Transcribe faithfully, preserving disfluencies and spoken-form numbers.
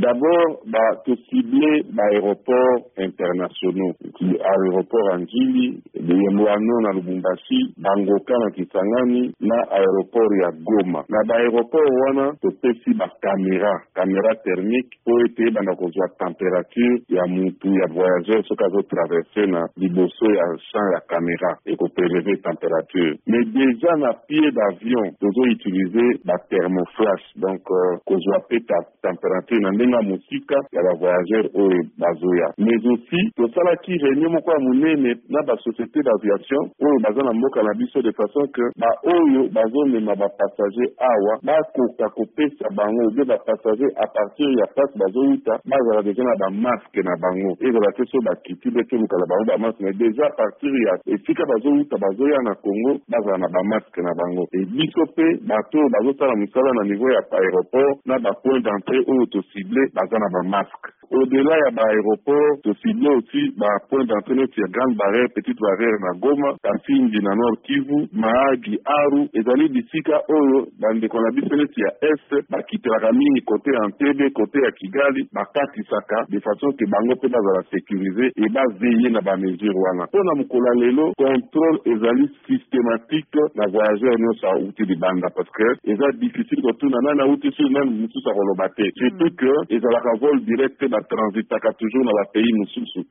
D'abord, bah, te cibler l'aéroport internationaux. Aéroport Anjili, de Yemwano na Lubumbashi, Bangoka na Kisangani, na aéroport ya Goma. Na ba aéroport wana, te pesi ba caméra, caméra thermique, pour ete bana kozwa température ya mutu ya voyageur, soka zo traverser na liboso ya champ ya caméra, et ko prélever température. Mais déjà na pied d'avion, tozo utiliser ba thermoflash, donc euh, kozwa pe ta température na ndenga musika ya ba voyageur oyo bazoya. Mais aussi, to sala ki réunion moko munene na ba société d'aviation oyo baza na mboka na biso de façon que ba oyo bazomema ba passager awa bakoka kopesa bango de ba passager à partir ya place bazouta bazala déjà na ba masque na bango ezala te so bakiti bete lukala bango ba masque mais déjà à partir ya esika bazouta bazoya na Congo bazala na ba masque na bango et biso pe bato bazosala musala na niveau ya aéroport na ba point d'entrée oyo to ciblé baza na ba masque. Au-delà ya ba aéroport to ciblé aussi ba point d'entrée na grande barrière, petite barrière na Goma, Kasindi na Nord Kivu, Mahagi, Aru, ezali bisika oyo bandeko na biso neti ya Est bakitelaka mingi kote ya Entebbe, kote ya Kigali, bakatisaka de façon ke bango mpe bazala sécurisé et bazeye na bamesure wana. Mpona mokolo ya lelo, contrôle ezali systématique na voyageur nyonso auti libanda parce que eza difficile kotuna nani auti sur nani mosusu akoloba te. Surtout que ezalaka vol direct batransitaka toujours na bapays mosusu.